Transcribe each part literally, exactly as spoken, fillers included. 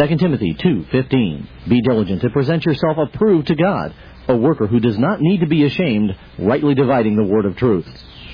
Second Timothy two fifteen. Be diligent to present yourself approved to God, a worker who does not need to be ashamed, rightly dividing the word of truth.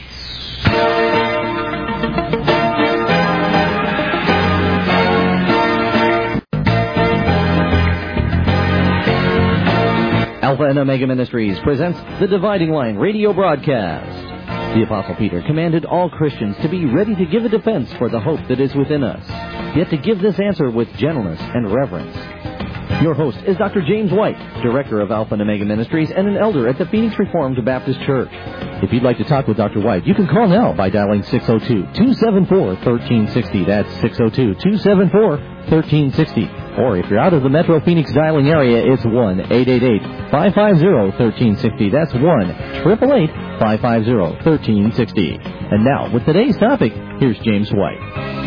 Alpha and Omega Ministries presents the Dividing Line radio broadcast. The Apostle Peter commanded all Christians to be ready to give a defense for the hope that is within us, yet to give this answer with gentleness and reverence. Your host is Doctor James White, Director of Alpha and Omega Ministries and an elder at the Phoenix Reformed Baptist Church. If you'd like to talk with Doctor White, you can call now by dialing six oh two, two seven four, one three six oh. That's six oh two, two seven four, one three six oh. Or if you're out of the Metro Phoenix dialing area, it's one eight eight eight, five five zero, one three six oh. That's one eight eight eight, five five zero, one three six oh. And now, with today's topic, here's James White.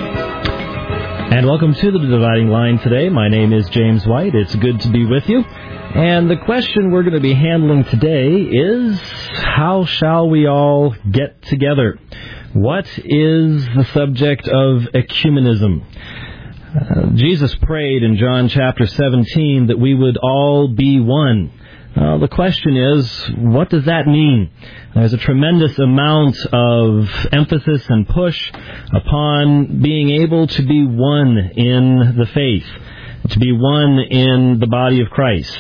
And welcome to the Dividing Line today. My name is James White. It's good to be with you. And the question we're going to be handling today is, how shall we all get together? What is the subject of ecumenism? Uh, Jesus prayed in John chapter seventeen that we would all be one. Uh, the question is, what does that mean? There's a tremendous amount of emphasis and push upon being able to be one in the faith, to be one in the body of Christ.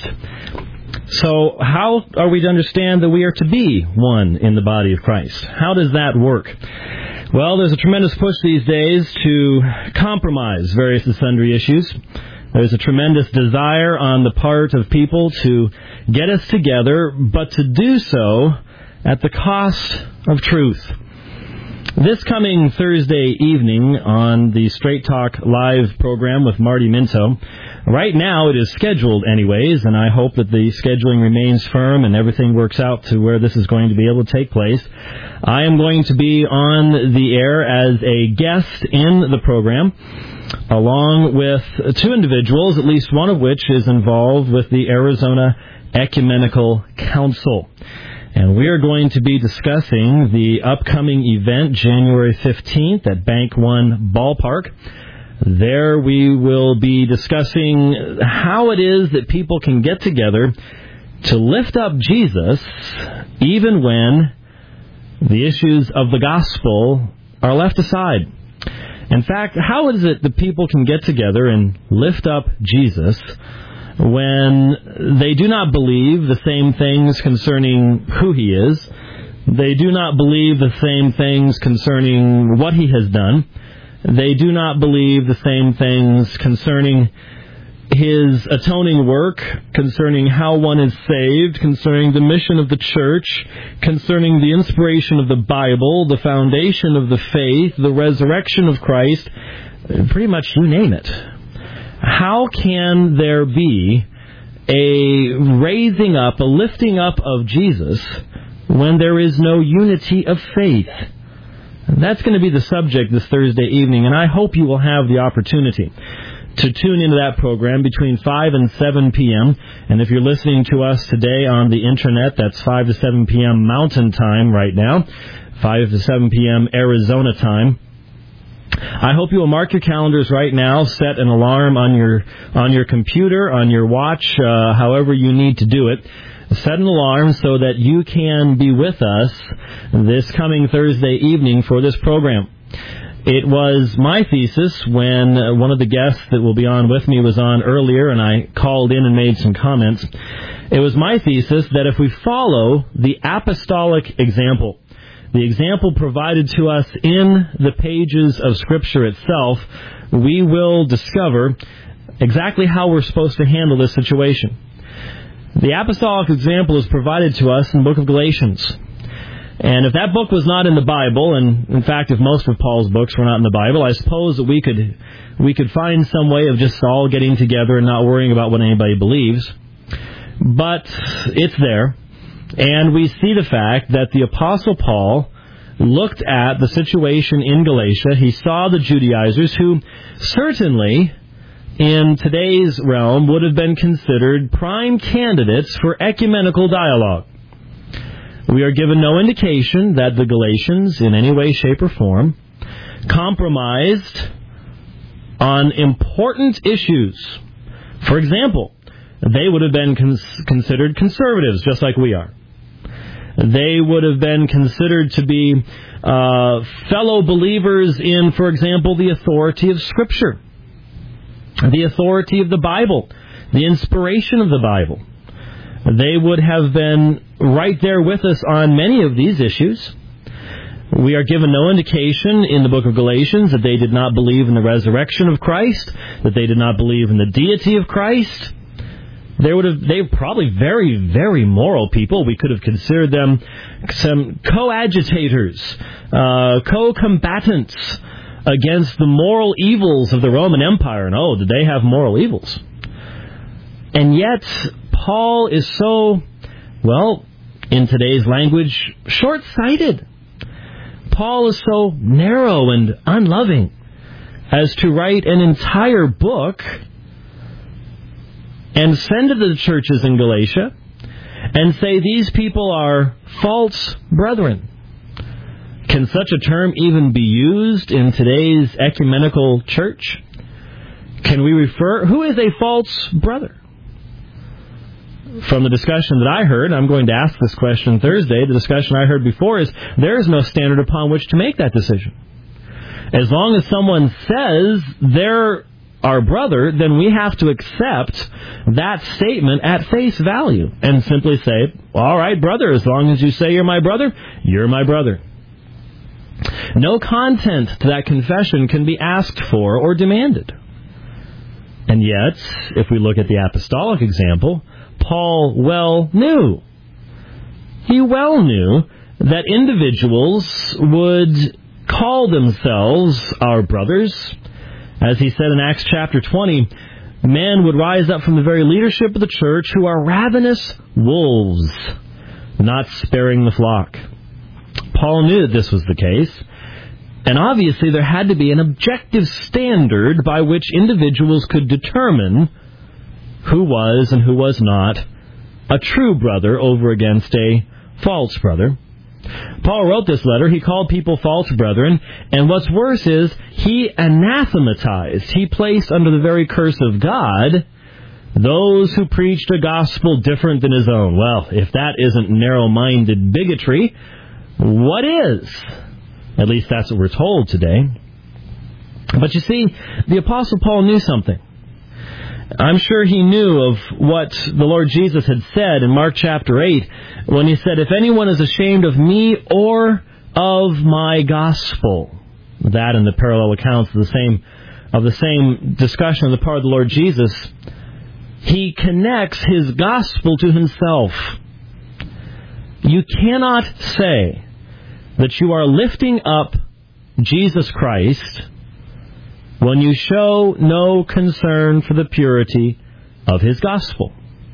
So how are we to understand that we are to be one in the body of Christ? How does that work? Well, there's a tremendous push these days to compromise various and sundry issues. There's a tremendous desire on the part of people to get us together, but to do so at the cost of truth. This coming Thursday evening on the Straight Talk Live program with Marty Minto, right now it is scheduled anyways, and I hope that the scheduling remains firm and everything works out to where this is going to be able to take place. I am going to be on the air as a guest in the program, along with two individuals, at least one of which is involved with the Arizona Ecumenical Council. And we are going to be discussing the upcoming event, January fifteenth, at Bank One Ballpark. There we will be discussing how it is that people can get together to lift up Jesus even when the issues of the gospel are left aside. In fact, how is it that people can get together and lift up Jesus when they do not believe the same things concerning who he is, they do not believe the same things concerning what he has done, they do not believe the same things concerning his atoning work, concerning how one is saved, concerning the mission of the church, concerning the inspiration of the Bible, the foundation of the faith, the resurrection of Christ, pretty much you name it. How can there be a raising up, a lifting up of Jesus when there is no unity of faith? And that's going to be the subject this Thursday evening, and I hope you will have the opportunity to tune into that program between five and seven p.m. And if you're listening to us today on the Internet, that's five to seven p.m. Mountain Time right now, five to seven p.m. Arizona time. I hope you will mark your calendars right now, set an alarm on your on your computer, on your watch, uh, however you need to do it. Set an alarm so that you can be with us this coming Thursday evening for this program. It was my thesis when uh, one of the guests that will be on with me was on earlier, and I called in and made some comments. It was my thesis that if we follow the apostolic example, the example provided to us in the pages of Scripture itself, we will discover exactly how we're supposed to handle this situation. The apostolic example is provided to us in the book of Galatians. And if that book was not in the Bible, and in fact if most of Paul's books were not in the Bible, I suppose that we could we could find some way of just all getting together and not worrying about what anybody believes. But it's there. And we see the fact that the Apostle Paul looked at the situation in Galatia. He saw the Judaizers who certainly, in today's realm, would have been considered prime candidates for ecumenical dialogue. We are given no indication that the Galatians, in any way, shape, or form, compromised on important issues For example, they would have been cons- considered conservatives, just like we are. They would have been considered to be uh, fellow believers in, for example, the authority of Scripture, the authority of the Bible, the inspiration of the Bible. They would have been right there with us on many of these issues. We are given no indication in the book of Galatians that they did not believe in the resurrection of Christ, that they did not believe in the deity of Christ. They would have, they were probably very, very moral people. We could have considered them some coadjutators, uh, co-combatants against the moral evils of the Roman Empire. And oh, did they have moral evils? And yet, Paul is so, well, in today's language, short-sighted. Paul is so narrow and unloving as to write an entire book and send it to the churches in Galatia and say these people are false brethren. Can such a term even be used in today's ecumenical church? Can we refer, who is a false brother? From the discussion that I heard, I'm going to ask this question Thursday, the discussion I heard before is there is no standard upon which to make that decision. As long as someone says they're our brother, then we have to accept that statement at face value and simply say, all right, brother, as long as you say you're my brother, you're my brother. No content to that confession can be asked for or demanded. And yet, if we look at the apostolic example, Paul well knew. He well knew that individuals would call themselves our brothers. As he said in Acts chapter twenty, men would rise up from the very leadership of the church who are ravenous wolves, not sparing the flock. Paul knew that this was the case. And obviously there had to be an objective standard by which individuals could determine who was and who was not a true brother over against a false brother. Paul wrote this letter. He called people false brethren. And what's worse is he anathematized, he placed under the very curse of God those who preached a gospel different than his own. Well, if that isn't narrow-minded bigotry, what is? At least that's what we're told today. But you see, the Apostle Paul knew something. I'm sure he knew of what the Lord Jesus had said in Mark chapter eight when he said, if anyone is ashamed of me or of my gospel. That and the parallel accounts of the same of the same discussion on the part of the Lord Jesus. He connects his gospel to himself. You cannot say that you are lifting up Jesus Christ when you show no concern for the purity of his gospel.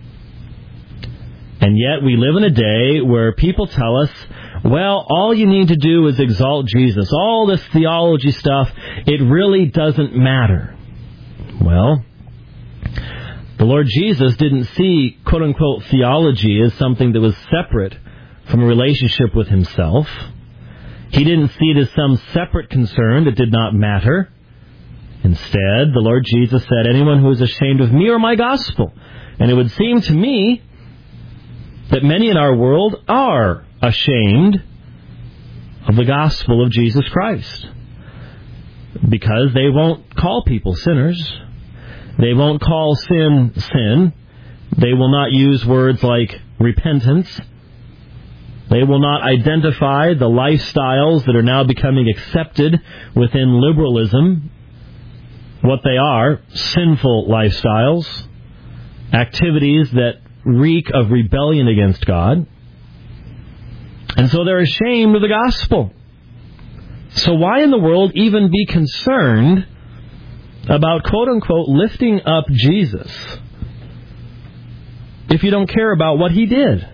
And yet we live in a day where people tell us, well, all you need to do is exalt Jesus. All this theology stuff, it really doesn't matter. Well, the Lord Jesus didn't see, quote-unquote, theology as something that was separate from a relationship with himself. He didn't see it as some separate concern that did not matter. Instead, the Lord Jesus said, anyone who is ashamed of me or my gospel. And it would seem to me that many in our world are ashamed of the gospel of Jesus Christ. Because they won't call people sinners. They won't call sin, sin. They will not use words like repentance. They will not identify the lifestyles that are now becoming accepted within liberalism. What they are, sinful lifestyles, activities that reek of rebellion against God. And so they're ashamed of the gospel. So why in the world even be concerned about, quote-unquote, lifting up Jesus if you don't care about what he did?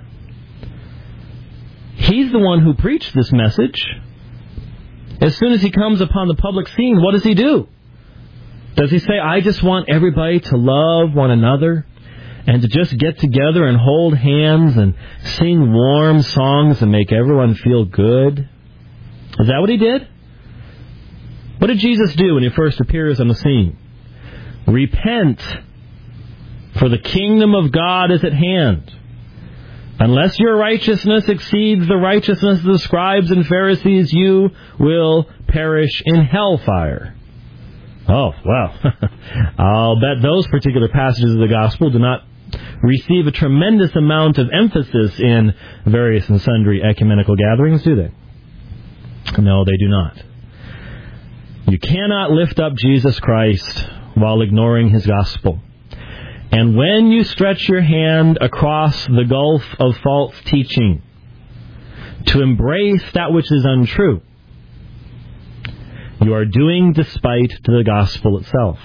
He's the one who preached this message. As soon as he comes upon the public scene, what does he do? Does he say, I just want everybody to love one another and to just get together and hold hands and sing warm songs and make everyone feel good? Is that what he did? What did Jesus do when he first appears on the scene? Repent For the kingdom of God is at hand. Unless your righteousness exceeds the righteousness of the scribes and Pharisees, you will perish in hellfire. Oh, well, I'll bet those particular passages of the gospel do not receive a tremendous amount of emphasis in various and sundry ecumenical gatherings, do they? No, they do not. You cannot lift up Jesus Christ while ignoring his gospel. And when you stretch your hand across the gulf of false teaching to embrace that which is untrue, you are doing despite to the gospel itself.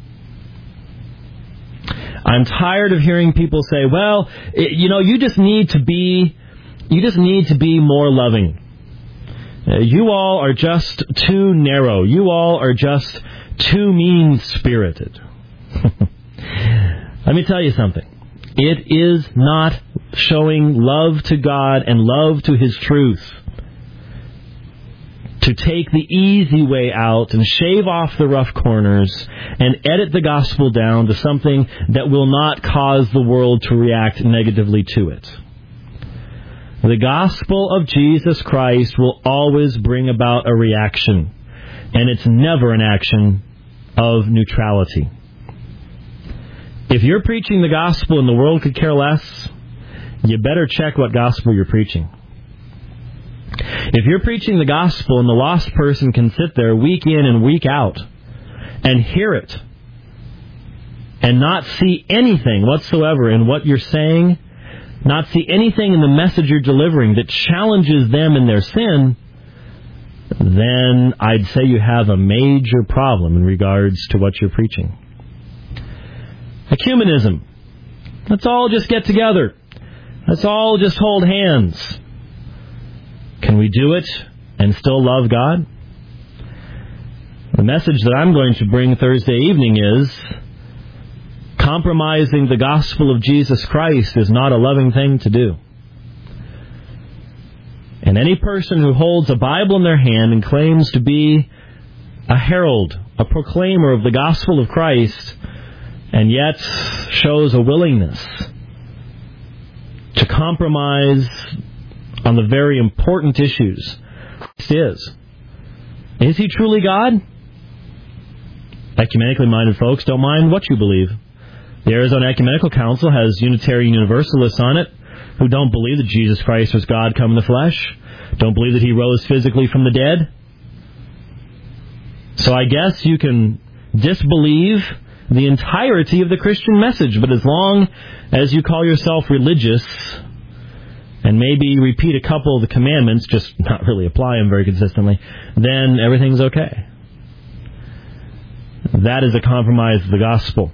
I'm tired of hearing people say, well, it, you know, you just need to be, you just need to be more loving. Uh, you all are just too narrow. You all are just too mean-spirited. Let me tell you something. It is not showing love to God and love to his truth to take the easy way out and shave off the rough corners and edit the gospel down to something that will not cause the world to react negatively to it. The gospel of Jesus Christ will always bring about a reaction, and it's never an action of neutrality. If you're preaching the gospel and the world could care less, you better check what gospel you're preaching. If you're preaching the gospel and the lost person can sit there week in and week out and hear it and not see anything whatsoever in what you're saying, not see anything in the message you're delivering that challenges them in their sin, then I'd say you have a major problem in regards to what you're preaching. Ecumenism. Let's all just get together. Let's all just hold hands. Can we do it and still love God? The message that I'm going to bring Thursday evening is compromising the gospel of Jesus Christ is not a loving thing to do. And any person who holds a Bible in their hand and claims to be a herald, a proclaimer of the gospel of Christ, and yet shows a willingness to compromise on the very important issues Christ is. Is he truly God? Ecumenically minded folks don't mind what you believe. The Arizona Ecumenical Council has Unitarian Universalists on it who don't believe that Jesus Christ was God come in the flesh, don't believe that he rose physically from the dead. So I guess you can disbelieve the entirety of the Christian message, but as long as you call yourself religious and maybe repeat a couple of the commandments, just not really apply them very consistently, then everything's okay. That is a compromise of the gospel.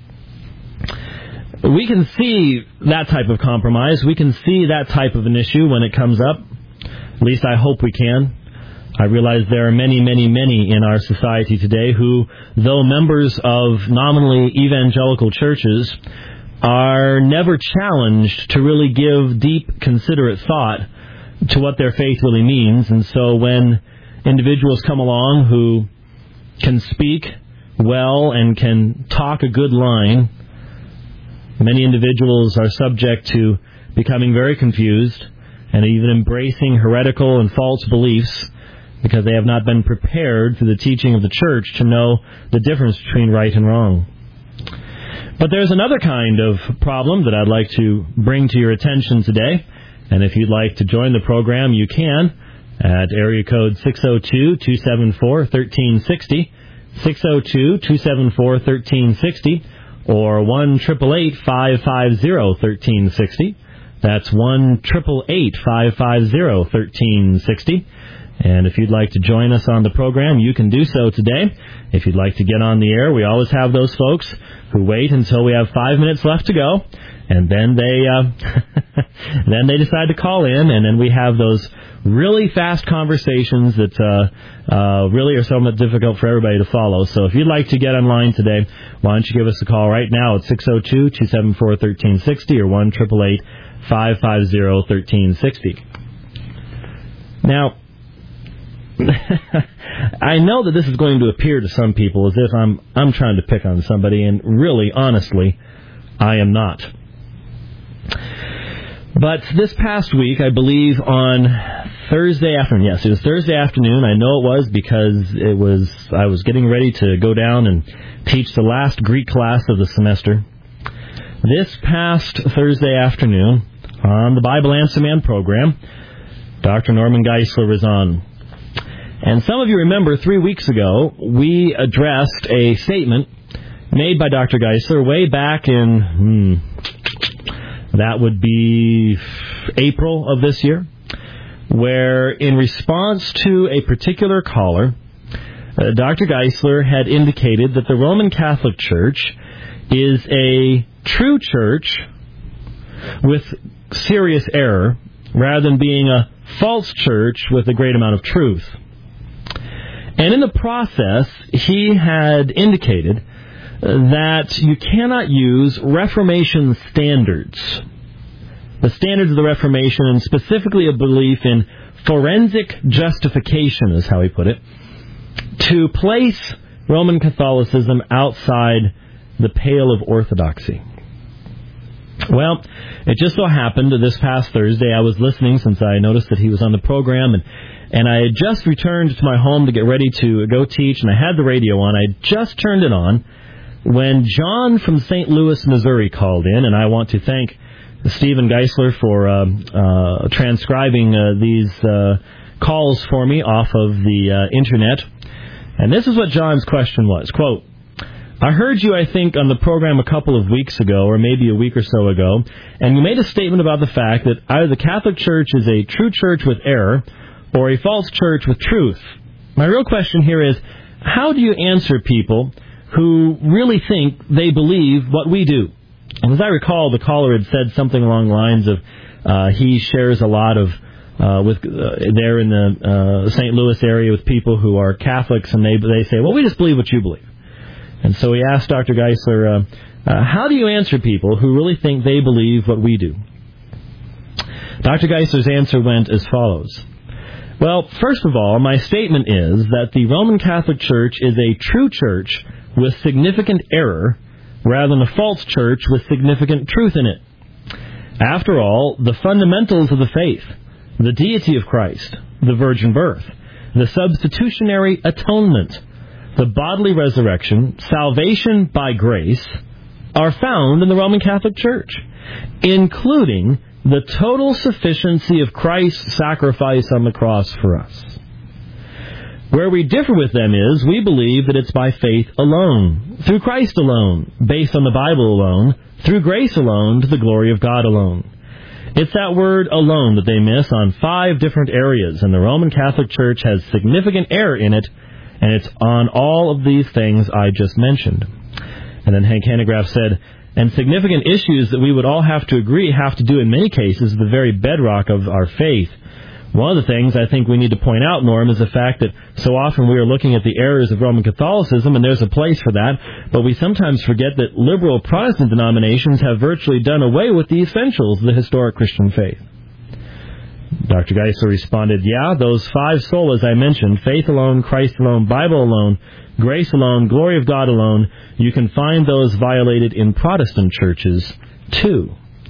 We can see that type of compromise. We can see that type of an issue when it comes up. At least I hope we can. I realize there are many, many, many in our society today who, though members of nominally evangelical churches, are never challenged to really give deep, considerate thought to what their faith really means. And so when individuals come along who can speak well and can talk a good line, many individuals are subject to becoming very confused and even embracing heretical and false beliefs because they have not been prepared through the teaching of the church to know the difference between right and wrong. But there's another kind of problem that I'd like to bring to your attention today. And if you'd like to join the program, you can at area code six oh two, two seven four, one three six oh, six oh two, two seven four, one three six oh, or one eight eight eight, five five zero, one three six oh. That's one eight eight eight, five five zero, one three six oh. And if you'd like to join us on the program, you can do so today. If you'd like to get on the air, we always have those folks who wait until we have five minutes left to go, and then they uh, then they decide to call in, and then we have those really fast conversations that uh, uh, really are somewhat difficult for everybody to follow. So if you'd like to get online today, why don't you give us a call right now at six oh two, two seven four, one three six oh or one eight eight eight, five five zero, one three six oh. Now, I know that this is going to appear to some people as if I'm I'm trying to pick on somebody, and really, honestly, I am not. But this past week, I believe on Thursday afternoon, yes, it was Thursday afternoon. I know it was because it was I was getting ready to go down and teach the last Greek class of the semester. This past Thursday afternoon, on the Bible Answer Man program, Doctor Norman Geisler was on. And some of you remember three weeks ago, we addressed a statement made by Doctor Geisler way back in, hmm, that would be April of this year, where in response to a particular caller, uh, Doctor Geisler had indicated that the Roman Catholic Church is a true church with serious error, rather than being a false church with a great amount of truth. And in the process, he had indicated that you cannot use Reformation standards, the standards of the Reformation, and specifically a belief in forensic justification, is how he put it, to place Roman Catholicism outside the pale of orthodoxy. Well, it just so happened that this past Thursday I was listening, since I noticed that he was on the program, and and I had just returned to my home to get ready to go teach, and I had the radio on. I just turned it on when John from Saint Louis, Missouri called in, and I want to thank Stephen Geisler for uh, uh, transcribing uh, these uh, calls for me off of the uh, Internet. And this is what John's question was, quote, I heard you, I think, on the program a couple of weeks ago, or maybe a week or so ago, and you made a statement about the fact that either the Catholic Church is a true church with error or a false church with truth. My real question here is, how do you answer people who really think they believe what we do? And as I recall, the caller had said something along the lines of uh, he shares a lot of uh, with uh, there in the uh, Saint Louis area with people who are Catholics, and they they say, well, we just believe what you believe. And so he asked Doctor Geisler, uh, uh, how do you answer people who really think they believe what we do? Doctor Geisler's answer went as follows. Well, first of all, my statement is that the Roman Catholic Church is a true church with significant error rather than a false church with significant truth in it. After all, the fundamentals of the faith, the deity of Christ, the virgin birth, the substitutionary atonement, the bodily resurrection, salvation by grace, are found in the Roman Catholic Church, including the total sufficiency of Christ's sacrifice on the cross for us. Where we differ with them is we believe that it's by faith alone, through Christ alone, based on the Bible alone, through grace alone, to the glory of God alone. It's that word alone that they miss on five different areas, and the Roman Catholic Church has significant error in it, and it's on all of these things I just mentioned. And then Hank Hanegraaff said, and significant issues that we would all have to agree have to do in many cases the very bedrock of our faith. One of the things I think we need to point out, Norm, is the fact that so often we are looking at the errors of Roman Catholicism, and there's a place for that, but we sometimes forget that liberal Protestant denominations have virtually done away with the essentials of the historic Christian faith. Doctor Geisler responded, yeah, those five solas I mentioned, faith alone, Christ alone, Bible alone, grace alone, glory of God alone, you can find those violated in Protestant churches, too.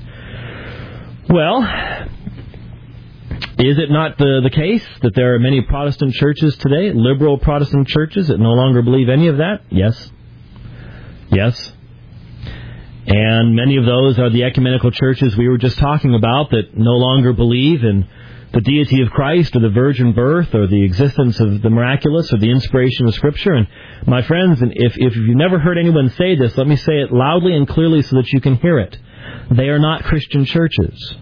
Well, is it not the, the case that there are many Protestant churches today, liberal Protestant churches, that no longer believe any of that? Yes. Yes. And many of those are the ecumenical churches we were just talking about that no longer believe in the deity of Christ or the virgin birth or the existence of the miraculous or the inspiration of Scripture. And my friends, and if, if you've never heard anyone say this, let me say it loudly and clearly so that you can hear it. They are not Christian churches.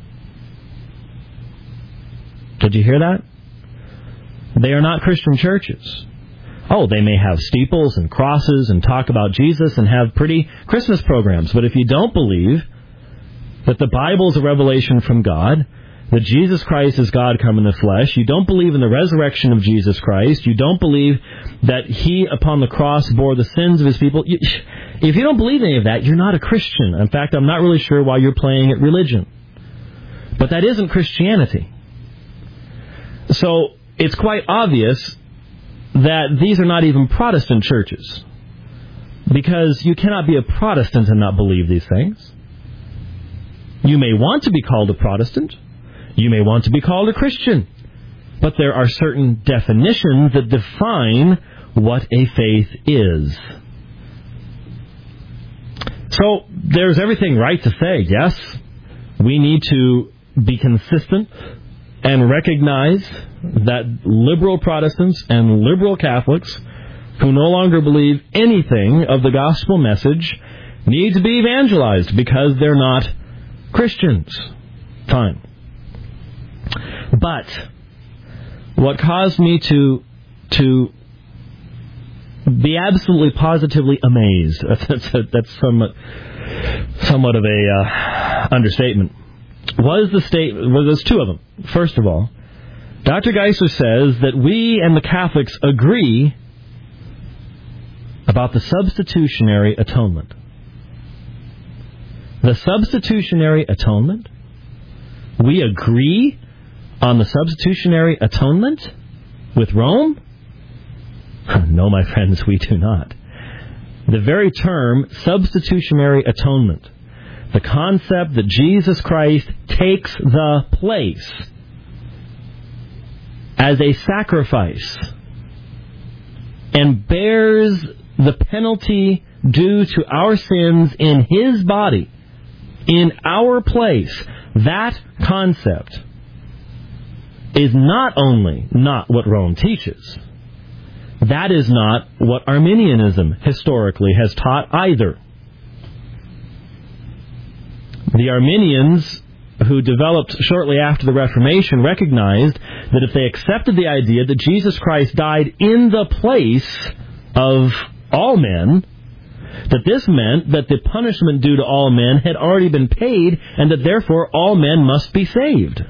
Did you hear that? They are not Christian churches. Oh, they may have steeples and crosses and talk about Jesus and have pretty Christmas programs. But if you don't believe that the Bible is a revelation from God, that Jesus Christ is God come in the flesh, you don't believe in the resurrection of Jesus Christ, you don't believe that He upon the cross bore the sins of His people, you, if you don't believe any of that, you're not a Christian. In fact, I'm not really sure why you're playing at religion. But that isn't Christianity. So it's quite obvious that these are not even Protestant churches. Because you cannot be a Protestant and not believe these things. You may want to be called a Protestant. You may want to be called a Christian. But there are certain definitions that define what a faith is. So there's everything right to say, yes, we need to be consistent and recognize that liberal Protestants and liberal Catholics who no longer believe anything of the gospel message need to be evangelized because they're not Christians. Fine. But what caused me to to be absolutely positively amazed, that's, a, that's somewhat, somewhat of a uh, understatement, was the statement, well, there's two of them. First of all, Doctor Geisler says that we and the Catholics agree about the substitutionary atonement. The substitutionary atonement? We agree on the substitutionary atonement with Rome? No, my friends, we do not. The very term substitutionary atonement, the concept that Jesus Christ takes the place as a sacrifice and bears the penalty due to our sins in His body, in our place, that concept is not only not what Rome teaches, that is not what Arminianism historically has taught either. The Arminians, who developed shortly after the Reformation, recognized that if they accepted the idea that Jesus Christ died in the place of all men, that this meant that the punishment due to all men had already been paid, and that therefore all men must be saved.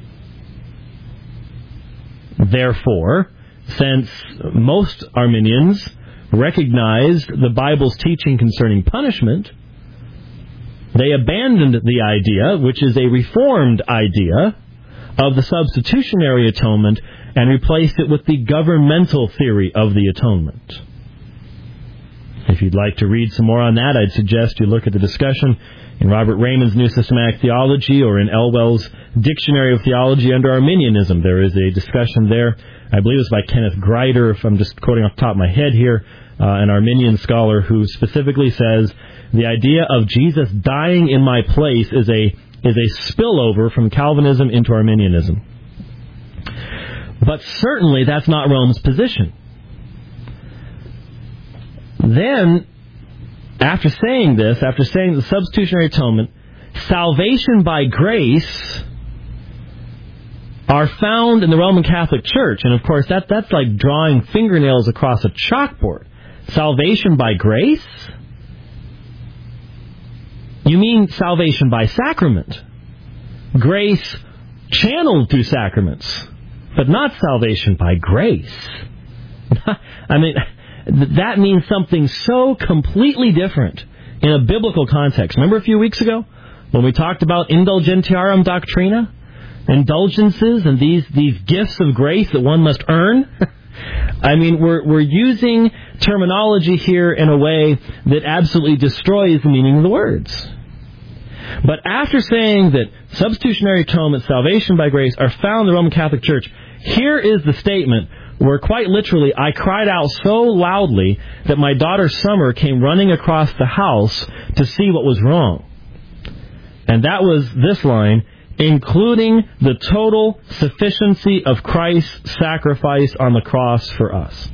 Therefore, since most Arminians recognized the Bible's teaching concerning punishment, they abandoned the idea, which is a reformed idea, of the substitutionary atonement and replaced it with the governmental theory of the atonement. If you'd like to read some more on that, I'd suggest you look at the discussion in Robert Raymond's New Systematic Theology or in Elwell's Dictionary of Theology under Arminianism. There is a discussion there. I believe it's by Kenneth Grider, if I'm just quoting off the top of my head here, uh, an Arminian scholar who specifically says the idea of Jesus dying in my place is a is a spillover from Calvinism into Arminianism. But certainly that's not Rome's position. Then, after saying this, after saying the substitutionary atonement, salvation by grace are found in the Roman Catholic Church. And of course, that that's like drawing fingernails across a chalkboard. Salvation by grace? You mean salvation by sacrament. Grace channeled through sacraments, but not salvation by grace. I mean, that means something so completely different in a biblical context. Remember a few weeks ago when we talked about indulgentiarum doctrina? Indulgences and these, these gifts of grace that one must earn? I mean, we're, we're using terminology here in a way that absolutely destroys the meaning of the words. But after saying that substitutionary atonement, salvation by grace, are found in the Roman Catholic Church, here is the statement where quite literally I cried out so loudly that my daughter Summer came running across the house to see what was wrong. And that was this line, including the total sufficiency of Christ's sacrifice on the cross for us.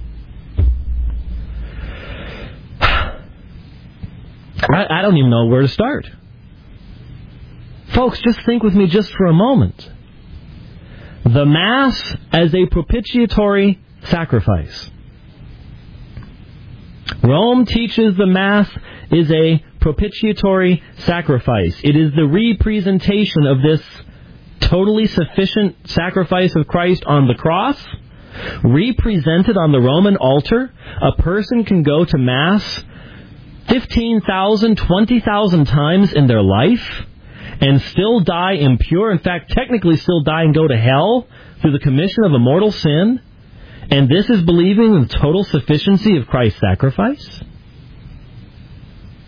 I, I don't even know where to start. Folks, just think with me just for a moment. The Mass as a propitiatory sacrifice. Rome teaches the Mass is a propitiatory sacrifice. It is the representation of this totally sufficient sacrifice of Christ on the cross, represented on the Roman altar. A person can go to Mass fifteen thousand, twenty thousand times in their life and still die impure. In fact, technically still die and go to hell through the commission of a mortal sin. And this is believing in the total sufficiency of Christ's sacrifice?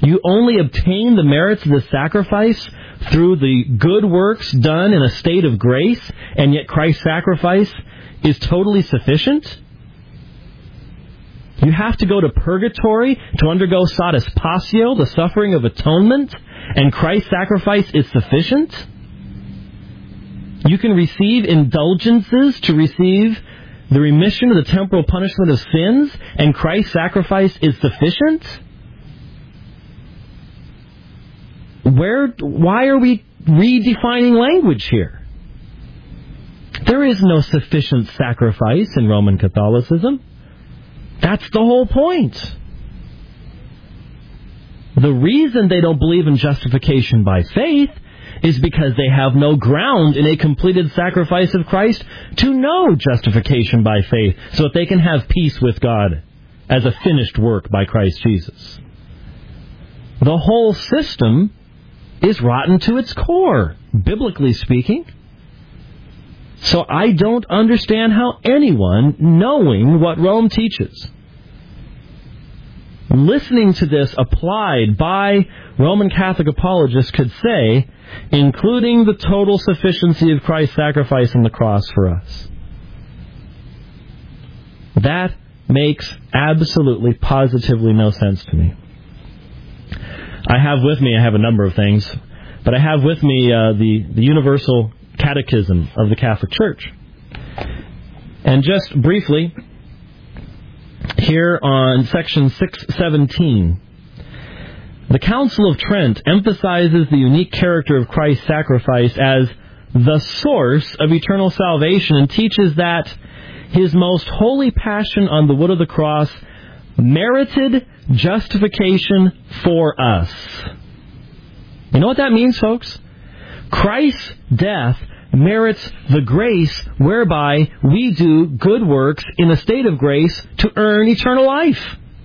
You only obtain the merits of the sacrifice through the good works done in a state of grace, and yet Christ's sacrifice is totally sufficient? You have to go to purgatory to undergo satis patio, the suffering of atonement, and Christ's sacrifice is sufficient? You can receive indulgences to receive the remission of the temporal punishment of sins, and Christ's sacrifice is sufficient? Where, why are we redefining language here? There is no sufficient sacrifice in Roman Catholicism. That's the whole point. The reason they don't believe in justification by faith is because they have no ground in a completed sacrifice of Christ to know justification by faith, so that they can have peace with God as a finished work by Christ Jesus. The whole system is rotten to its core, biblically speaking. So I don't understand how anyone, knowing what Rome teaches, listening to this applied by Roman Catholic apologists, could say, including the total sufficiency of Christ's sacrifice on the cross for us. That makes absolutely, positively no sense to me. I have with me, I have a number of things, but I have with me uh, the, the Universal Catechism of the Catholic Church. And just briefly, here on section six seventeen, the Council of Trent emphasizes the unique character of Christ's sacrifice as the source of eternal salvation, and teaches that his most holy passion on the wood of the cross merited justification for us. You know what that means, folks? Christ's death merits the grace whereby we do good works in a state of grace to earn eternal life.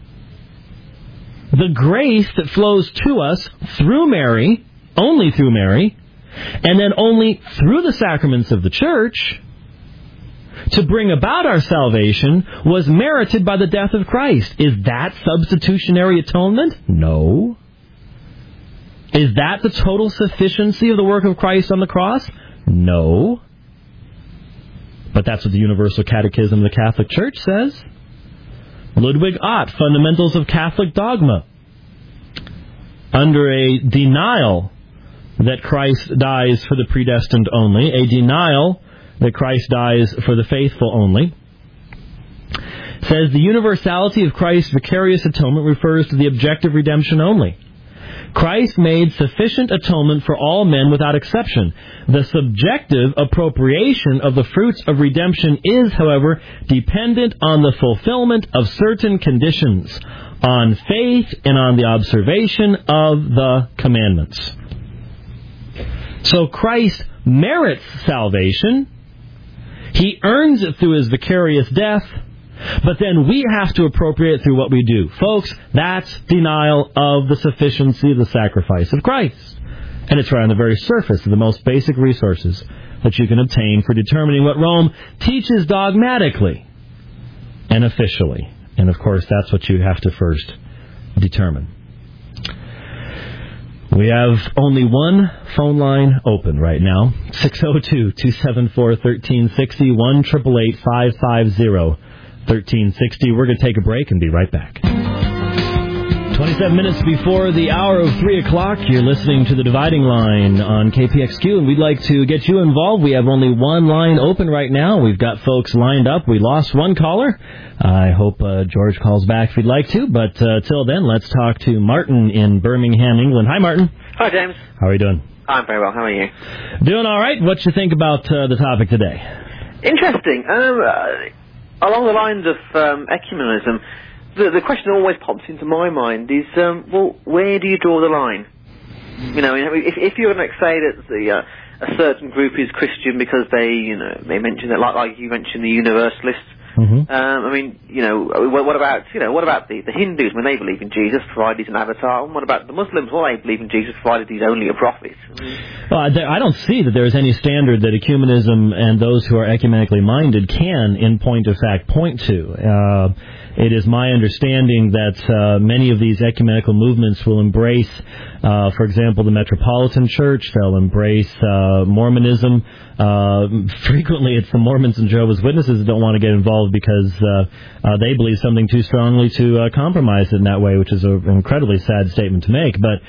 The grace that flows to us through Mary, only through Mary, and then only through the sacraments of the Church, to bring about our salvation, was merited by the death of Christ. Is that substitutionary atonement? No. Is that the total sufficiency of the work of Christ on the cross? No. But that's what the Universal Catechism of the Catholic Church says. Ludwig Ott, Fundamentals of Catholic Dogma. Under a denial that Christ dies for the predestined only, a denial that Christ dies for the faithful only, says the universality of Christ's vicarious atonement refers to the objective redemption only. Christ made sufficient atonement for all men without exception. The subjective appropriation of the fruits of redemption is, however, dependent on the fulfillment of certain conditions, on faith and on the observation of the commandments. So Christ merits salvation. He earns it through his vicarious death, but then we have to appropriate it through what we do. Folks, that's denial of the sufficiency of the sacrifice of Christ. And it's right on the very surface of the most basic resources that you can obtain for determining what Rome teaches dogmatically and officially. And of course, that's what you have to first determine. We have only one phone line open right now. six oh two, two seven four, one three six oh, one eight eight eight, five five zero, one three six oh. We're going to take a break and be right back. twenty-seven minutes before the hour of three o'clock, you're listening to The Dividing Line on K P X Q, and we'd like to get you involved. We have only one line open right now. We've got folks lined up. We lost one caller. I hope uh, George calls back if he'd like to, but uh, till then, let's talk to Martin in Birmingham, England. Hi, Martin. Hi, James. How are you doing? I'm very well. How are you? Doing all right. What you think about uh, the topic today? Interesting. Um, uh, along the lines of um, ecumenism, the, the question that always pops into my mind is, um, well, where do you draw the line? You know, if, if you're going to say that the, uh, a certain group is Christian because they, you know, they mention that, like, like you mentioned, the Universalists. Mm-hmm. Um, I mean, you know, what about, you know, what about the, the Hindus when they believe in Jesus, provided he's an avatar? And what about the Muslims? Well, they believe in Jesus, provided he's only a prophet. Well, I don't see that there is any standard that ecumenism and those who are ecumenically minded can, in point of fact, point to. Uh, it is my understanding that uh, many of these ecumenical movements will embrace, uh, for example, the Metropolitan Church. They'll embrace uh, Mormonism. Uh, frequently, it's the Mormons and Jehovah's Witnesses that don't want to get involved because uh, uh, they believe something too strongly to uh, compromise it in that way, which is an incredibly sad statement to make. But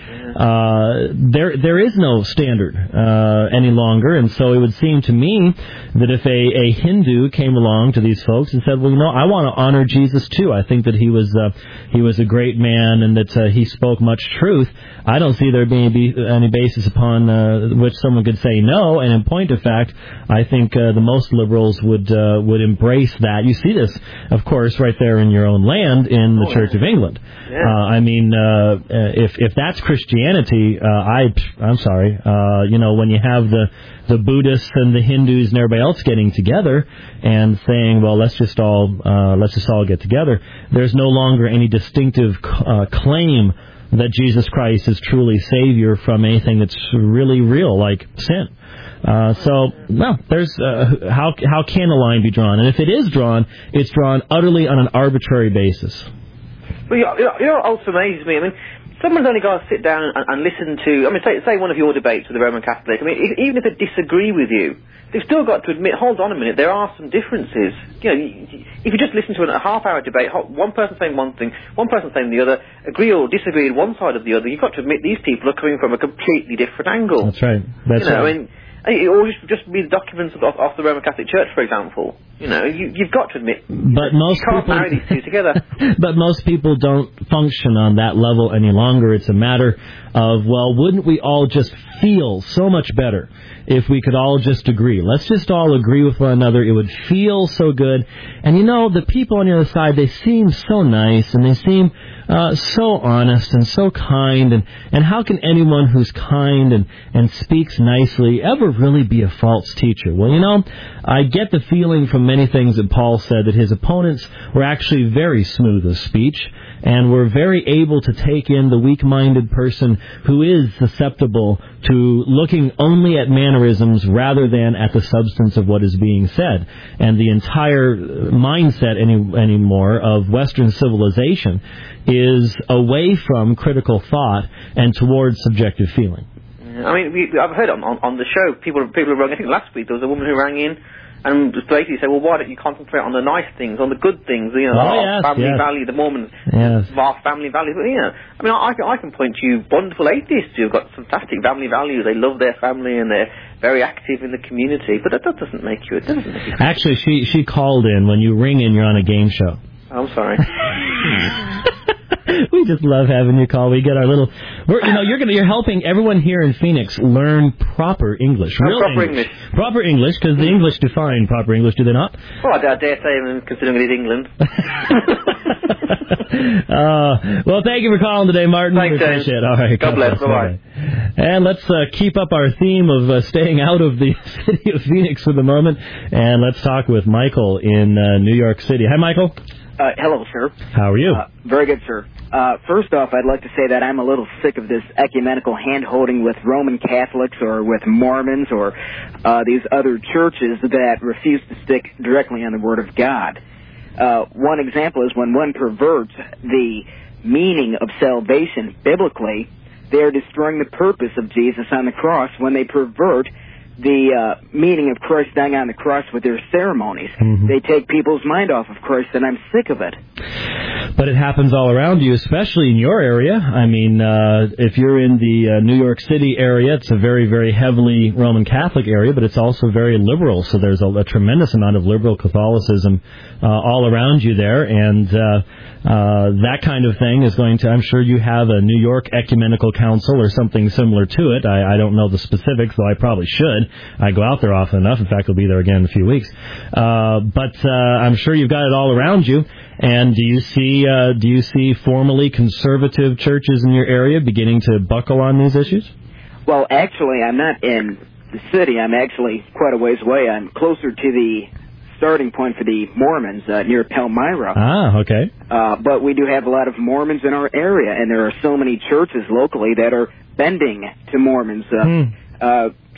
uh, there there is no standard uh, any longer, and so it would seem to me that if a, a Hindu came along to these folks and said, well, you know, I want to honor Jesus too. I think that he was uh, he was a great man and that uh, he spoke much truth. I don't see there being be any basis upon uh, which someone could say no, and in point of fact, I think uh, the most liberals would uh, would embrace that. You see this, of course, right there in your own land in the oh, Church of England. Yeah. Uh, I mean, uh, if if that's Christianity, uh, I I'm sorry. Uh, you know, when you have the the Buddhists and the Hindus and everybody else getting together and saying, well, let's just all uh, let's just all get together. There's no longer any distinctive uh, claim that Jesus Christ is truly Savior from anything that's really real, like sin. Uh, so, well, there's uh, how how can a line be drawn? And if it is drawn, it's drawn utterly on an arbitrary basis. Well, you know, you know what also amazes me? I mean, someone's only got to sit down and, and listen to, I mean, say, say one of your debates with the Roman Catholic. I mean, if, even if they disagree with you, they've still got to admit, hold on a minute, there are some differences. You know, if you just listen to a half-hour debate, one person saying one thing, one person saying the other, agree or disagree with one side or the other, you've got to admit these people are coming from a completely different angle. That's right. That's you know, right. I mean, or just just read the documents of, of the Roman Catholic Church, for example. You know, you, you've got to admit, but most you can't people, marry these two together. But most people don't function on that level any longer. It's a matter of, well, wouldn't we all just feel so much better if we could all just agree? Let's just all agree with one another. It would feel so good. And, you know, the people on the other side, they seem so nice and they seem uh, so honest and so kind. And, and how can anyone who's kind and, and speaks nicely ever really be a false teacher? Well, you know, I get the feeling from many things that Paul said that his opponents were actually very smooth of speech and were very able to take in the weak-minded person who is susceptible to looking only at mannerisms rather than at the substance of what is being said. And the entire mindset any, anymore of Western civilization is away from critical thought and towards subjective feeling. I mean, we, I've heard on, on, on the show, people people are wrong. I think last week there was a woman who rang in and just basically said, well, why don't you concentrate on the nice things, on the good things, you know, oh, our yes, family yes. value, the Mormons, yes. our family values. But, you know, I mean, I, I can point to you wonderful atheists who've got fantastic family values. They love their family and they're very active in the community. But that, that doesn't make you, it doesn't make you... Actually, she, she called in. When you ring in, you're on a game show. I'm sorry. We just love having you call. We get our little, we're, you know, you're gonna, you're helping everyone here in Phoenix learn proper English, real oh, proper English. English, proper English, because the English define proper English, do they not? Well, I dare say, considering it is England. uh, well, thank you for calling today, Martin. Thanks, we appreciate it. All right, God, God bless. Bye bye. And let's uh, keep up our theme of uh, staying out of the city of Phoenix for the moment, and let's talk with Michael in uh, New York City. Hi, Michael. Uh, hello, sir. How are you? Uh, very good, sir. Uh, first off, I'd like to say that I'm a little sick of this ecumenical hand-holding with Roman Catholics or with Mormons or uh, these other churches that refuse to stick directly on the Word of God. Uh, one example is when one perverts the meaning of salvation biblically, they are destroying the purpose of Jesus on the cross when they pervert the uh, meaning of Christ dying on the cross with their ceremonies. Mm-hmm. They take people's mind off of Christ, and I'm sick of it. But it happens all around you, especially in your area. I mean, uh, if you're in the uh, New York City area, it's a very, very heavily Roman Catholic area, but it's also very liberal. So there's a, a tremendous amount of liberal Catholicism uh, all around you there. And uh, uh, that kind of thing is going to, I'm sure you have a New York Ecumenical Council or something similar to it. I, I don't know the specifics, though I probably should. I go out there often enough. In fact, I'll be there again in a few weeks. Uh, but uh, I'm sure you've got it all around you. And do you see uh, do you see formally conservative churches in your area beginning to buckle on these issues? Well, actually, I'm not in the city. I'm actually quite a ways away. I'm closer to the starting point for the Mormons uh, near Palmyra. Ah, okay. Uh, but we do have a lot of Mormons in our area, and there are so many churches locally that are bending to Mormons. Uh, hmm. uh,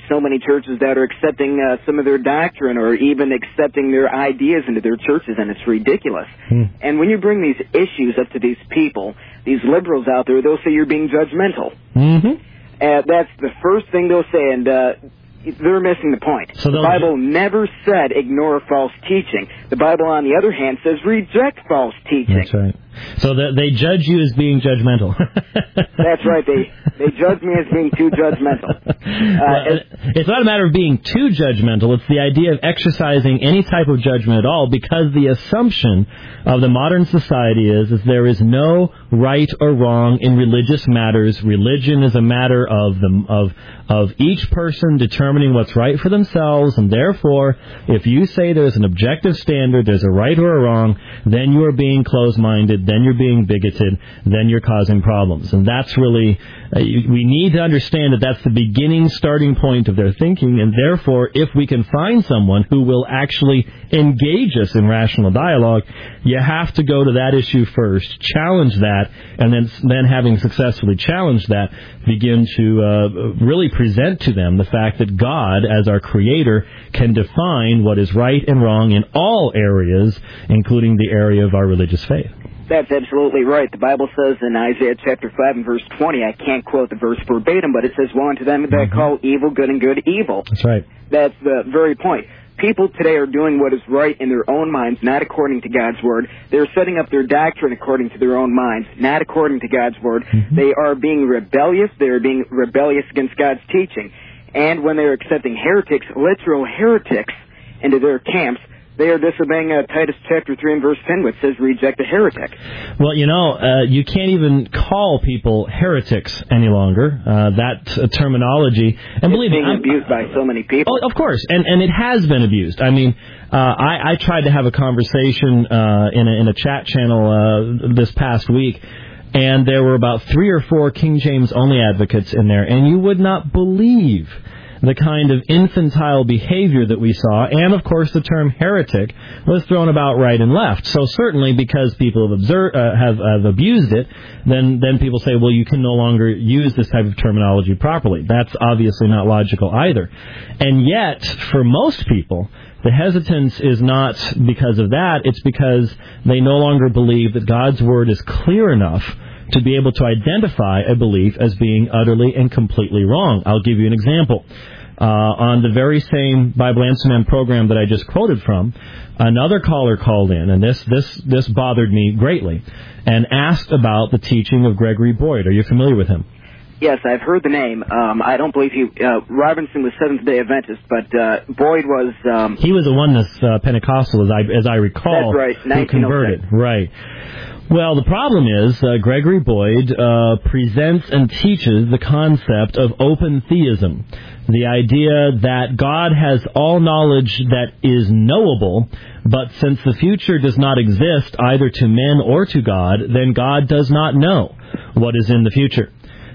so many churches that are accepting uh, some of their doctrine or even accepting their ideas into their churches, and it's ridiculous. Hmm. And when you bring these issues up to these people, these liberals out there, they'll say you're being judgmental. Mm-hmm. Uh, that's the first thing they'll say, and uh, they're missing the point. So the Bible never said ignore false teaching. The Bible, on the other hand, says reject false teaching. That's right. So that they judge you as being judgmental. That's right. They they judge me as being too judgmental. Uh, well, it's not a matter of being too judgmental. It's the idea of exercising any type of judgment at all, because the assumption of the modern society is, is there is no right or wrong in religious matters. Religion is a matter of the of of each person determining what's right for themselves, and therefore, if you say there's an objective standard, there's a right or a wrong, then you are being closed-minded. Then you're being bigoted, then you're causing problems. And that's really, uh, we need to understand that that's the beginning, starting point of their thinking, and therefore, if we can find someone who will actually engage us in rational dialogue, you have to go to that issue first, challenge that, and then, then having successfully challenged that, begin to uh, really present to them the fact that God, as our Creator, can define what is right and wrong in all areas, including the area of our religious faith. That's absolutely right. The Bible says in Isaiah chapter five and verse twenty, I can't quote the verse verbatim, but it says, woe unto them that mm-hmm. call evil good and good evil. That's right. That's the very point. People today are doing what is right in their own minds, not according to God's Word. They're setting up their doctrine according to their own minds, not according to God's Word. Mm-hmm. They are being rebellious. They are being rebellious against God's teaching. And when they're accepting heretics, literal heretics, into their camps, they are disobeying uh, Titus chapter three and verse ten, which says reject a heretic. Well, you know, uh, you can't even call people heretics any longer. Uh, that uh, terminology, and it's believe being me, I'm, abused by so many people. Oh, of course, and and it has been abused. I mean, uh, I, I tried to have a conversation uh, in a in a chat channel uh, this past week. And there were about three or four King James only advocates in there, and you would not believe the kind of infantile behavior that we saw, and of course the term heretic was thrown about right and left. So certainly because people have, observed, uh, have, have abused it, then, then people say, well, you can no longer use this type of terminology properly. That's obviously not logical either. And yet, for most people, the hesitance is not because of that. It's because they no longer believe that God's Word is clear enough to be able to identify a belief as being utterly and completely wrong. I'll give you an example. Uh, on the very same Bible Answer Man program that I just quoted from, another caller called in, and this, this, this bothered me greatly, and asked about the teaching of Gregory Boyd. Are you familiar with him? Yes, I've heard the name. Um, I don't believe he... Uh, Robinson was Seventh-day Adventist, but uh, Boyd was... Um, he was a oneness uh, Pentecostal, as I, as I recall. That's right, who converted. Right. Well, the problem is uh, Gregory Boyd uh, presents and teaches the concept of open theism, the idea that God has all knowledge that is knowable, but since the future does not exist either to men or to God, then God does not know what is in the future.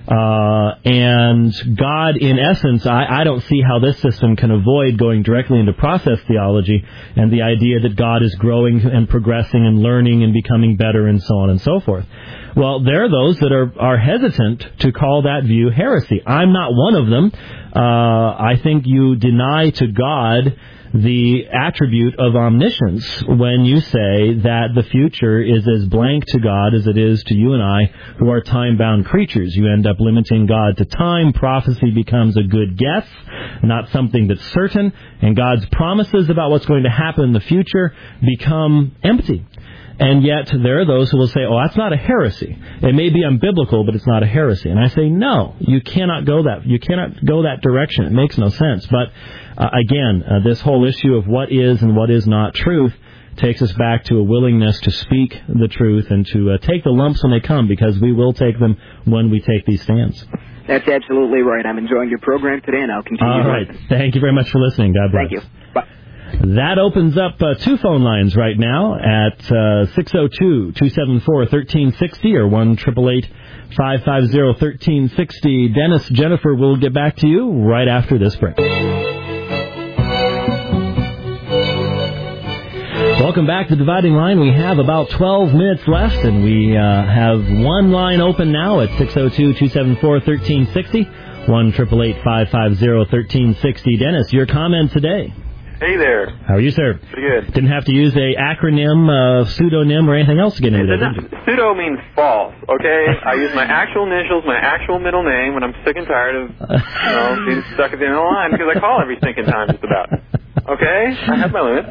Uh, and God, in essence, I, I don't see how this system can avoid going directly into process theology and the idea that God is growing and progressing and learning and becoming better and so on and so forth. Well, there are those that are, are hesitant to call that view heresy. I'm not one of them. Uh, I think you deny to God the attribute of omniscience when you say that the future is as blank to God as it is to you and I, who are time-bound creatures. You end up limiting God to time. Prophecy becomes a good guess, not something that's certain, and God's promises about what's going to happen in the future become empty. And yet there are those who will say, oh, that's not a heresy. It may be unbiblical, but it's not a heresy. And I say, no, you cannot go that you cannot go that direction. It makes no sense. But uh, again, uh, this whole issue of what is and what is not truth takes us back to a willingness to speak the truth and to uh, take the lumps when they come, because we will take them when we take these stands. That's absolutely right. I'm enjoying your program today, and I'll continue. All right. Thank you very much for listening. God bless. Thank you. Bye. That opens up uh, two phone lines right now at uh, six oh two, two seven four, one three six oh or one eight eight eight, five five zero, one three six oh. Dennis, Jennifer, we'll get back to you right after this break. Welcome back to Dividing Line. We have about twelve minutes left, and we uh, have one line open now at six oh two, two seven four, one three six oh. one eight eight eight, five five zero, one three six zero. Dennis, your comment today. Hey there. How are you, sir? Pretty good. Didn't have to use a acronym, uh, pseudonym, or anything else to get into that, did you? Pseudo means false, okay? I use my actual initials, my actual middle name, when I'm sick and tired of, you know, being stuck at the end of the line, because I call every stinking time just about. Okay? I have my limits.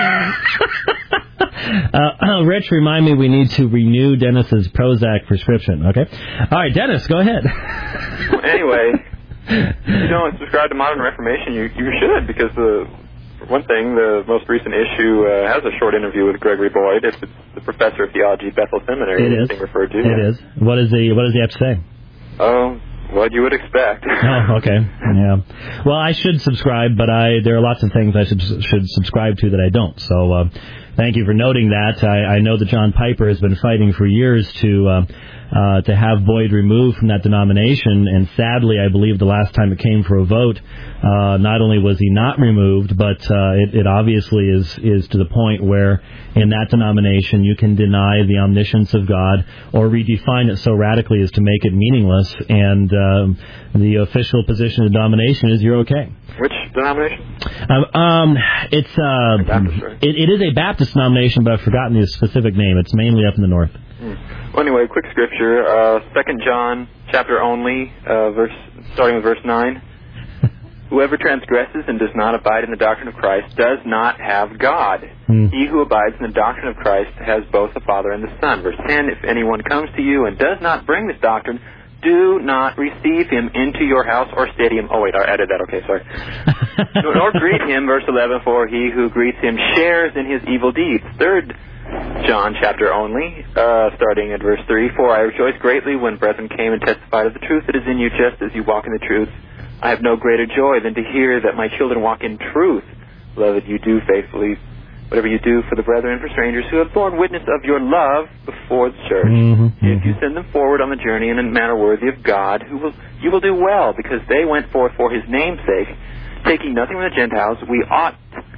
uh, Rich, remind me we need to renew Dennis's Prozac prescription, okay? All right, Dennis, go ahead. Well, anyway, if you don't subscribe to Modern Reformation, you, you should, because the... For one thing, the most recent issue uh, has a short interview with Gregory Boyd. It's, it's the professor of theology at Bethel Seminary. It is. Being referred to. It yeah. is. What is the? What does he have to say? Oh, what you would expect. Oh, okay. Yeah. Well, I should subscribe, but I there are lots of things I should should subscribe to that I don't. So, uh, thank you for noting that. I, I know that John Piper has been fighting for years to. Uh, Uh, to have Boyd removed from that denomination, and sadly, I believe the last time it came for a vote, uh, not only was he not removed, but uh, it, it obviously is is to the point where in that denomination you can deny the omniscience of God or redefine it so radically as to make it meaningless, and um, the official position of the denomination is you're okay. Which denomination? Um, um it's uh, Baptist, right? it, it is a Baptist denomination, but I've forgotten the specific name. It's mainly up in the north. Hmm. Well, anyway, quick scripture, uh, Second John, chapter only, uh, verse starting with verse nine. Whoever transgresses and does not abide in the doctrine of Christ does not have God. Hmm. He who abides in the doctrine of Christ has both the Father and the Son. Verse ten, if anyone comes to you and does not bring this doctrine, do not receive him into your house or stadium. Oh, wait, I added that. Okay, sorry. Nor greet him, verse eleven, for he who greets him shares in his evil deeds. Third John chapter only, uh, starting at verse three, for I rejoice greatly when brethren came and testified of the truth that is in you, just as you walk in the truth. I have no greater joy than to hear that my children walk in truth. Beloved, you do faithfully whatever you do for the brethren and for strangers who have borne witness of your love before the church. Mm-hmm, if mm-hmm. you send them forward on the journey in a manner worthy of God, who will you will do well, because they went forth for his name's sake, taking nothing from the Gentiles. We ought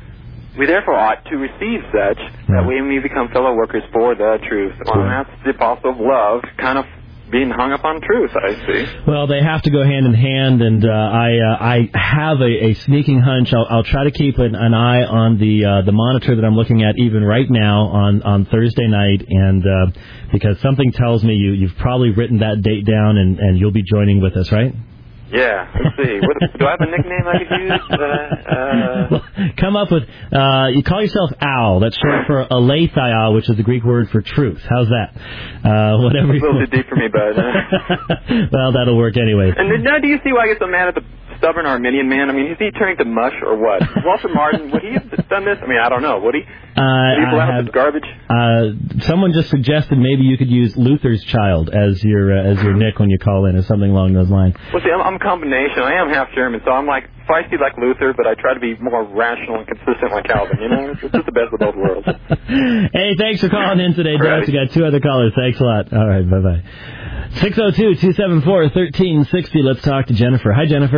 We therefore ought to receive such, that we may become fellow workers for the truth. Well, and that's the apostle of love, kind of being hung up on truth, I see. Well, they have to go hand in hand, and uh, I uh, I have a, a sneaking hunch. I'll, I'll try to keep an, an eye on the uh, the monitor that I'm looking at even right now on, on Thursday night, and uh, because something tells me you, you've probably written that date down, and, and you'll be joining with us, right? Yeah, let's see. What, do I have a nickname I could use? Uh, uh... Well, come up with, uh, you call yourself Al. That's short for aletheia, which is the Greek word for truth. How's that? Uh, whatever. It's a little too deep for me, bud. Uh... Well, that'll work anyway. And now do you see why I get so mad at the stubborn Arminian man? I mean, is he turning to mush or what? Walter Martin, would he have done this? I mean, I don't know. Would he? Uh, would he I have, this garbage? Uh, someone just suggested maybe you could use Luther's child as your uh, as your nick when you call in, or something along those lines. Well, see, I'm, I'm a combination. I am half German, so I'm like feisty like Luther, but I try to be more rational and consistent like Calvin. You know, it's, it's just the best of both worlds. Hey, thanks for calling in today, Dennis. We got two other callers. Thanks a lot. All right, bye bye. Six zero two two seven four thirteen sixty. Let's talk to Jennifer. Hi, Jennifer.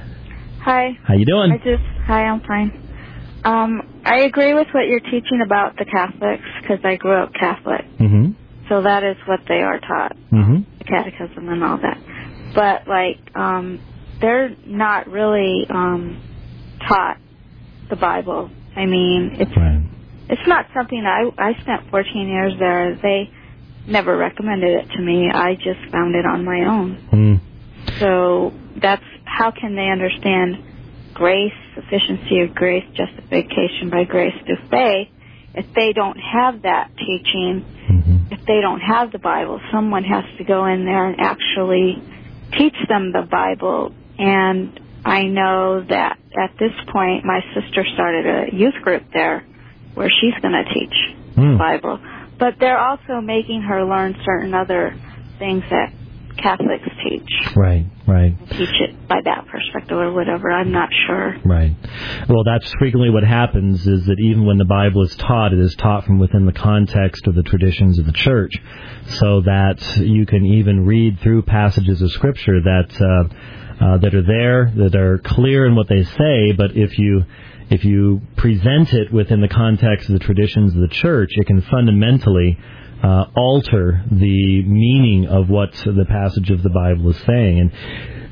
Hi. How you doing? I just hi, I'm fine. Um, I agree with what you're teaching about the Catholics because I grew up Catholic. Mm-hmm. So that is what they are taught, mm-hmm. the catechism and all that. But, like, um, they're not really um, taught the Bible. I mean, it's right. it's not something I, I spent fourteen years there. They never recommended it to me. I just found it on my own. Mm. So that's how can they understand grace, sufficiency of grace, justification by grace through faith, if they don't have that teaching, mm-hmm. if they don't have the Bible. Someone has to go in there and actually teach them the Bible. And I know that at this point, my sister started a youth group there where she's going to teach mm. the Bible. But they're also making her learn certain other things that Catholics teach. Right, right. Teach it by that perspective or whatever. I'm not sure. Right. Well, that's frequently what happens, is that even when the Bible is taught, it is taught from within the context of the traditions of the Church, so that you can even read through passages of Scripture that uh, uh, that are there, that are clear in what they say, but if you if you present it within the context of the traditions of the Church, it can fundamentally Uh, alter the meaning of what the passage of the Bible is saying. And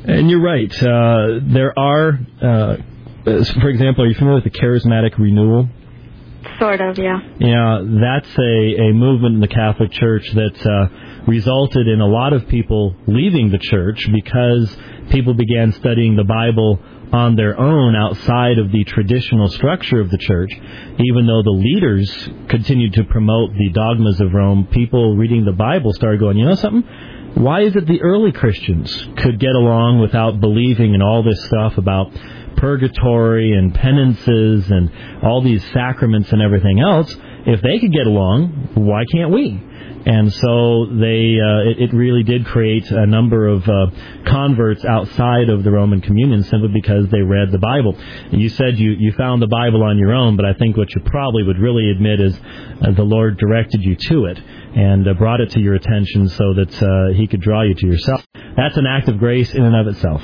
And you're right. Uh, there are, uh, for example, are you familiar with the charismatic renewal? Sort of, yeah. Yeah, that's a, a movement in the Catholic Church that uh, resulted in a lot of people leaving the church because people began studying the Bible on their own outside of the traditional structure of the church. Even though the leaders continued to promote the dogmas of Rome, people reading the Bible started going, you know something? Why is it the early Christians could get along without believing in all this stuff about purgatory and penances and all these sacraments and everything else? If they could get along, why can't we? And so they, uh, it, it really did create a number of uh, converts outside of the Roman communion simply because they read the Bible. You said you, you found the Bible on your own, but I think what you probably would really admit is uh, the Lord directed you to it and uh, brought it to your attention so that uh, He could draw you to yourself. That's an act of grace in and of itself.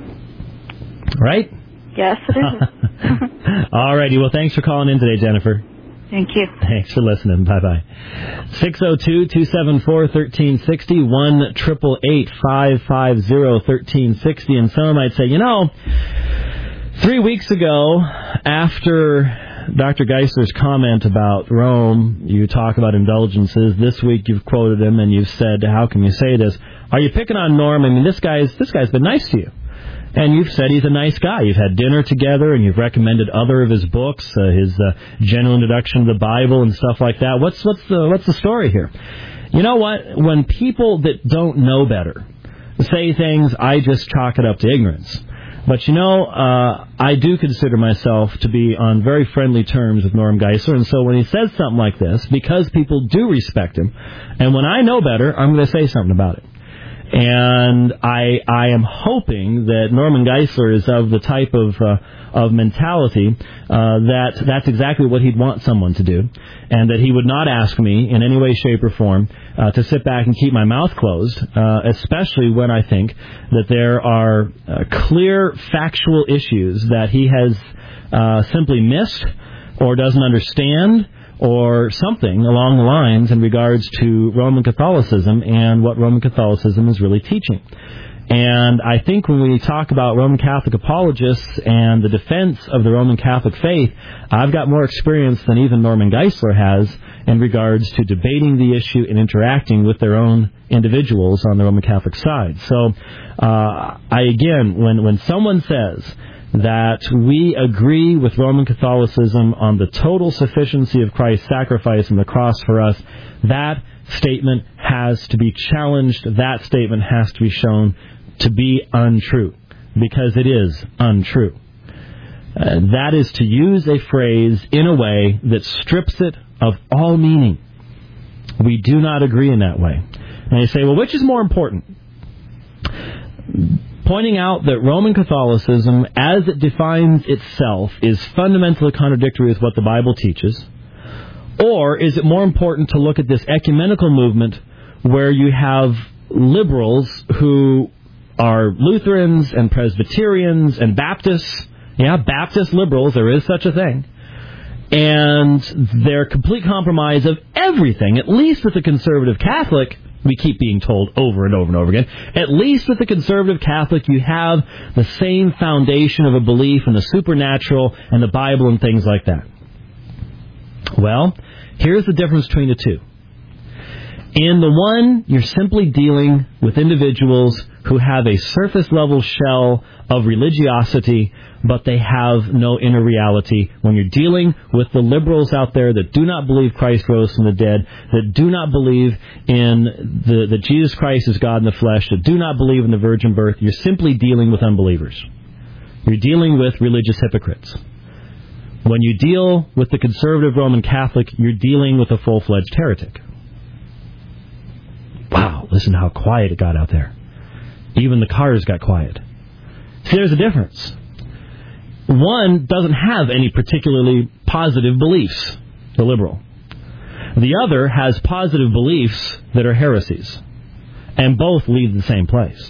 Right? Yes, it is. All righty. Well, thanks for calling in today, Jennifer. Thank you. Thanks for listening. Bye-bye. six oh two, two seven four, one three six oh, one eight eight eight, five five zero, one three six oh. And someone might say, you know, three weeks ago, after Doctor Geisler's comment about Rome, you talk about indulgences. This week you've quoted him and you've said, how can you say this? Are you picking on Norm? I mean, this guy's this guy's been nice to you. And you've said he's a nice guy. You've had dinner together, and you've recommended other of his books, uh, his uh, general introduction to the Bible and stuff like that. What's what's the what's the story here? You know what? When people that don't know better say things, I just chalk it up to ignorance. But you know, uh, I do consider myself to be on very friendly terms with Norm Geisler, and so when he says something like this, because people do respect him, and when I know better, I'm going to say something about it. And I I am hoping that Norman Geisler is of the type of uh, of mentality uh, that that's exactly what he'd want someone to do, and that he would not ask me in any way, shape, or form uh, to sit back and keep my mouth closed, uh, especially when I think that there are uh, clear factual issues that he has uh, simply missed or doesn't understand, or something along the lines in regards to Roman Catholicism and what Roman Catholicism is really teaching. And I think when we talk about Roman Catholic apologists and the defense of the Roman Catholic faith, I've got more experience than even Norman Geisler has in regards to debating the issue and interacting with their own individuals on the Roman Catholic side. So, uh, I again, when, when someone says that we agree with Roman Catholicism on the total sufficiency of Christ's sacrifice on the cross for us, that statement has to be challenged. That statement has to be shown to be untrue, because it is untrue. Uh, that is to use a phrase in a way that strips it of all meaning. We do not agree in that way. And you say, well, which is more important? Pointing out that Roman Catholicism, as it defines itself, is fundamentally contradictory with what the Bible teaches? Or is it more important to look at this ecumenical movement where you have liberals who are Lutherans and Presbyterians and Baptists, yeah, Baptist liberals, there is such a thing, and their complete compromise of everything, at least with the conservative Catholic, we keep being told over and over and over again, at least with the conservative Catholic, you have the same foundation of a belief in the supernatural and the Bible and things like that. Well, here's the difference between the two. In the one, you're simply dealing with individuals who have a surface-level shell of religiosity, but they have no inner reality. When you're dealing with the liberals out there that do not believe Christ rose from the dead, that do not believe in the, that Jesus Christ is God in the flesh, that do not believe in the virgin birth, you're simply dealing with unbelievers. You're dealing with religious hypocrites. When you deal with the conservative Roman Catholic, you're dealing with a full-fledged heretic. Wow, listen to how quiet it got out there. Even the cars got quiet. See, there's a difference. One doesn't have any particularly positive beliefs, the liberal. The other has positive beliefs that are heresies. And both lead to the same place.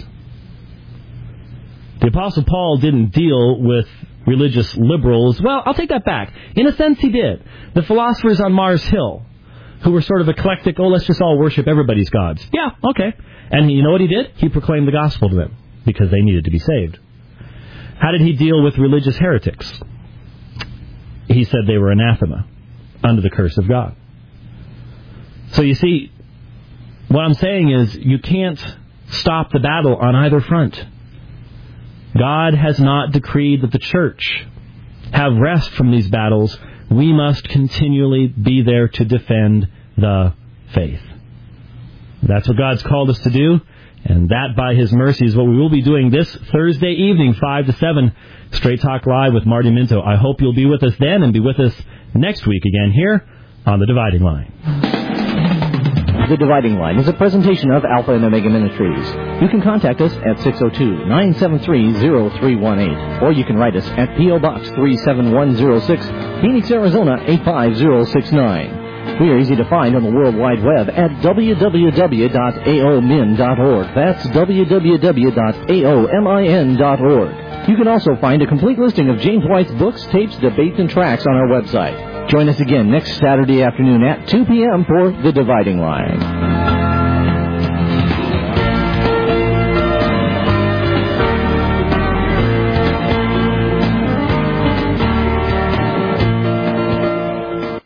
The Apostle Paul didn't deal with religious liberals. Well, I'll take that back. In a sense, he did. The philosophers on Mars Hill, who were sort of eclectic, oh, let's just all worship everybody's gods. Yeah, okay. And you know what he did? He proclaimed the gospel to them. because they needed to be saved. How did he deal with religious heretics? He said they were anathema, under the curse of God. So you see, what I'm saying is you can't stop the battle on either front. God has not decreed that the church have rest from these battles. We must continually be there to defend the faith. That's what God's called us to do, and that, by His mercy, is what we will be doing this Thursday evening, five to seven, Straight Talk Live with Marty Minto. I hope you'll be with us then and be with us next week again here on The Dividing Line. The Dividing Line is a presentation of Alpha and Omega Ministries. You can contact us at six oh two, nine seven three, oh three one eight, or you can write us at P O. Box three seven one oh six, Phoenix, Arizona eight five zero six nine. We are easy to find on the World Wide Web at w w w dot a o min dot org. That's w w w dot a o min dot org. You can also find a complete listing of James White's books, tapes, debates, and tracts on our website. Join us again next Saturday afternoon at two p.m. for The Dividing Line.